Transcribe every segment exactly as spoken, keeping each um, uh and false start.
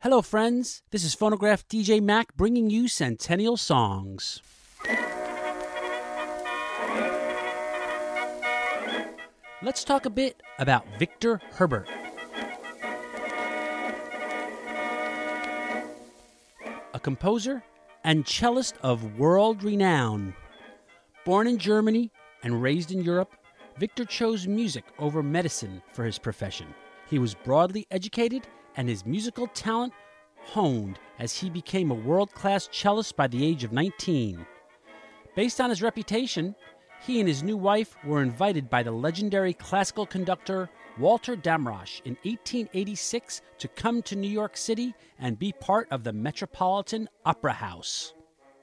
Hello, friends. This is Phonograph D J Mac bringing you Centennial Songs. Let's talk a bit about Victor Herbert. A composer and cellist of world renown. Born in Germany and raised in Europe, Victor chose music over medicine for his profession. He was broadly educated and his musical talent honed as he became a world-class cellist by the age of nineteen. Based on his reputation, he and his new wife were invited by the legendary classical conductor Walter Damrosch in eighteen eighty-six to come to New York City and be part of the Metropolitan Opera House.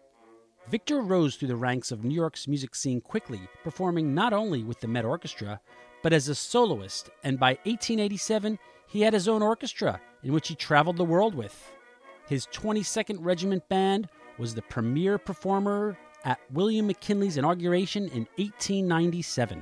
Victor rose through the ranks of New York's music scene quickly, performing not only with the Met Orchestra, but as a soloist, and by eighteen eighty-seven, he had his own orchestra, in which he traveled the world with. His twenty-second Regiment Band was the premier performer at William McKinley's inauguration in eighteen ninety-seven.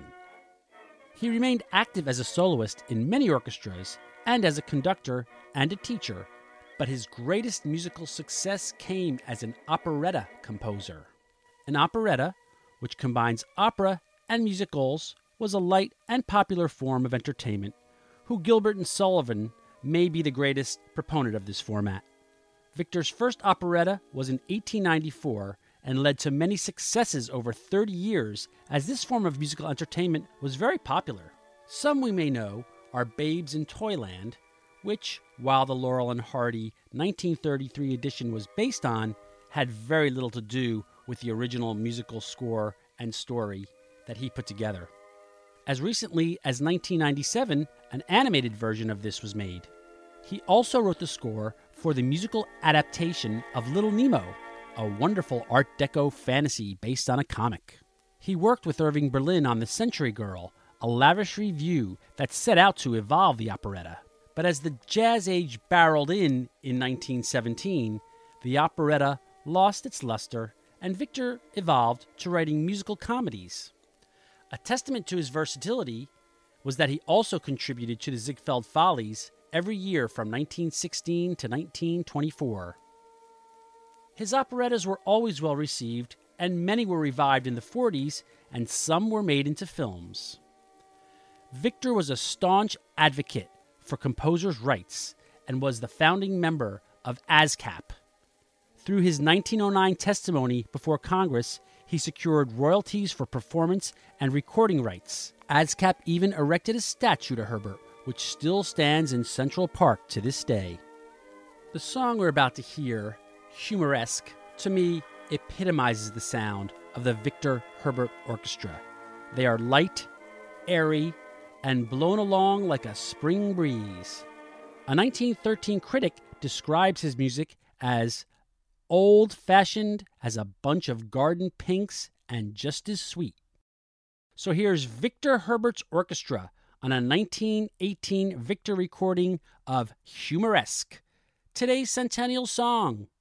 He remained active as a soloist in many orchestras and as a conductor and a teacher, but his greatest musical success came as an operetta composer. An operetta, which combines opera and musicals, was a light and popular form of entertainment, who Gilbert and Sullivan may be the greatest proponent of this format. Victor's first operetta was in eighteen ninety-four and led to many successes over thirty years, as this form of musical entertainment was very popular. Some we may know are Babes in Toyland, which, while the Laurel and Hardy nineteen thirty-three edition was based on, had very little to do with the original musical score and story that he put together. As recently as nineteen ninety-seven, an animated version of this was made. He also wrote the score for the musical adaptation of Little Nemo, a wonderful Art Deco fantasy based on a comic. He worked with Irving Berlin on The Century Girl, a lavish revue that set out to evolve the operetta. But as the jazz age barreled in in nineteen seventeen, the operetta lost its luster, and Victor evolved to writing musical comedies. A testament to his versatility was that he also contributed to the Ziegfeld Follies every year from nineteen sixteen to nineteen twenty-four. His operettas were always well received, and many were revived in the forties, and some were made into films. Victor was a staunch advocate for composers' rights and was the founding member of ASCAP. Through his nineteen oh nine testimony before Congress, he secured royalties for performance and recording rights. ASCAP even erected a statue to Herbert, which still stands in Central Park to this day. The song we're about to hear, Humoresque, to me epitomizes the sound of the Victor Herbert Orchestra. They are light, airy, and blown along like a spring breeze. A nineteen thirteen critic describes his music as old-fashioned as a bunch of garden pinks and just as sweet. So here's Victor Herbert's orchestra on a nineteen eighteen Victor recording of Humoresque, today's Centennial Song.